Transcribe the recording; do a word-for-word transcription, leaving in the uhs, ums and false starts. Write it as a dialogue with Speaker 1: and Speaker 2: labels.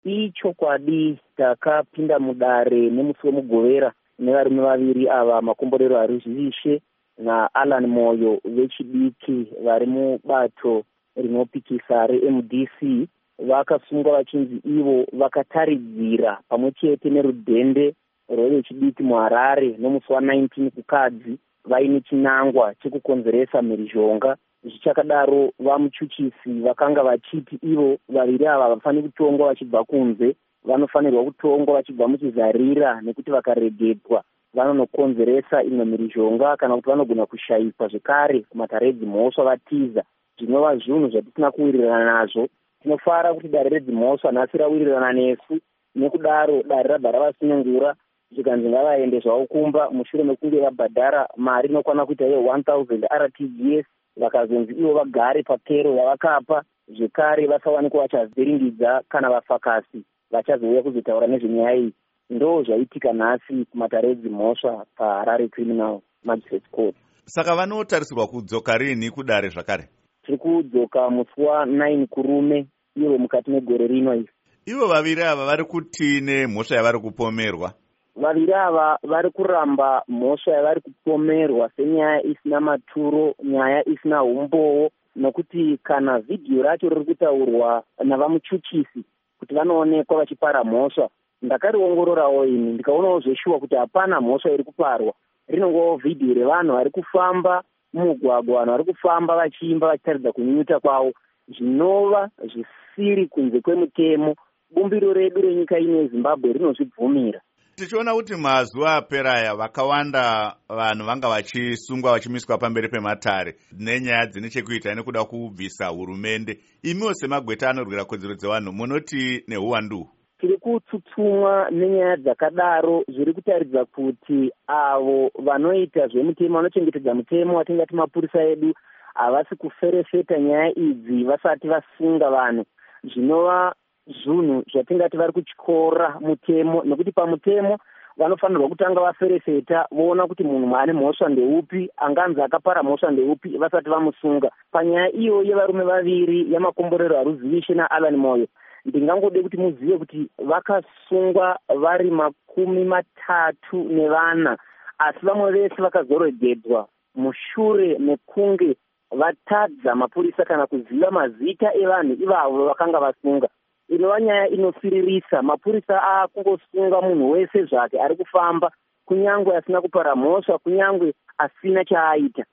Speaker 1: Ichokwadi takapinda mudare nemusi wemugovera nevarume vaviri ava Makomborero Haruzvishe naAlan Moyo vechidiki vari mubato rinopikisa reM D C vakasungwa vachinzi ivo vakataridzira pamwe chete nerudhende rwevechidiki muHarare nomusi wa19 kukadzi vaine chinangwa chekukonzeresa mhirizhonga. Zvichakadaro vamuchuchisi vakanga vachiti ivo vaviri ava vafaniri kutongwa vachibva kunze, vanofanirwa kutongwa vachibva muchizarira nekuti vakaregedwa vanonokonzeresa imwe mhirizhonga kana kuti vanogona kushayikwa zvekare kumatare edzimhosva vatiza. Zvinova zvinhu zvatisina kuwirirana nazvo. Tinofara kuti dare redzimhosva nhasi rawirirana nesu, nekudaro dare rabva ravasunungura zvikanzi ngavaende zvavo kumba mushure mekunge vabhadhara mari inokwana kuita ye one thousand R T G S vakazonzi ivo vagare papero yavakapa, zvekare vasawanikwa vachazviringidza kana vafakasi vachazouya kuzotaura nezvenyaya iyi. Ndo zvaitika nhasi kumatare edzimhosva paHarare Criminal Magistrates Court.
Speaker 2: Saka vanotarisirwa kudzoka rini kudare zvakare?
Speaker 1: Tiri kudzoka musi wa9 kurume ivo mukati megore rino iri.
Speaker 2: Ivo vaviri ava vari kuti nemhosva yavari kupomerwa?
Speaker 1: Vaviri ava vari kuramba mhosva yavari kupomerwa senyaya isina maturo, nyaya isina umbowo, nokuti kana vhidhiyo racho riri kutaurwa navamuchuchisi kuti vanoonekwa vachipara mhosva, ndakariongororawo ini ndikaonawo zveshuwa kuti hapana mhosva iri kuparwa. Rinongowo vhidhiyo revanhu vari kufamba mumugwagwa, vanhu vari kufamba vachiimba vachitaridza kunyunyuta kwavo, zvinova zvisiri kunze kwemutemo. Bumbiro redu renyika ino yeZimbabwe rinozvibvumira.
Speaker 2: Tichiona kuti mazuva aperaya vakawanda vanhu vanga vachisungwa vachimiswa pamberi pematare nenyaya dzine chekuita nekuda kubvisa hurumende. Imiwo semagweta anorwira kodzero dzevanhu munoti nehuwandu?
Speaker 1: Tiri kutsutsumwa nenyaya dzakadaro, zviri kutaridza kuti avo vanoita zvemutemo, vanochengetedza mutemo watingati mapurisa edu, havasi kuferefeta nyaya idzi vasati vasunga vanhu. Zvinova zvinhu zvatingati vari kutyora mutemo, nekuti pamutemo vanofanirwa kutanga vaferefeta voona kuti munhu ane mhosva ndeupi, anganzi akapara mhosva ndeupi vasati vamusunga. Panyaya iyo yevarume vaviri yaMakomborero Haruzvishe naAlan Moyo, ndingangode kuti muzive kuti vakasungwa vari makumi matatu nevana, asi vamwe vese vakazoregedwa mushure mekunge vatadza mapurisa kana kuziva mazita evanhu ivavo vakanga vasunga. Inova nyaya inofiririsa. Mapurisa akungosunga munhu wese zvake ari kufamba, kunyangwe asina kupara mhosva, kunyangwe asina chaaita.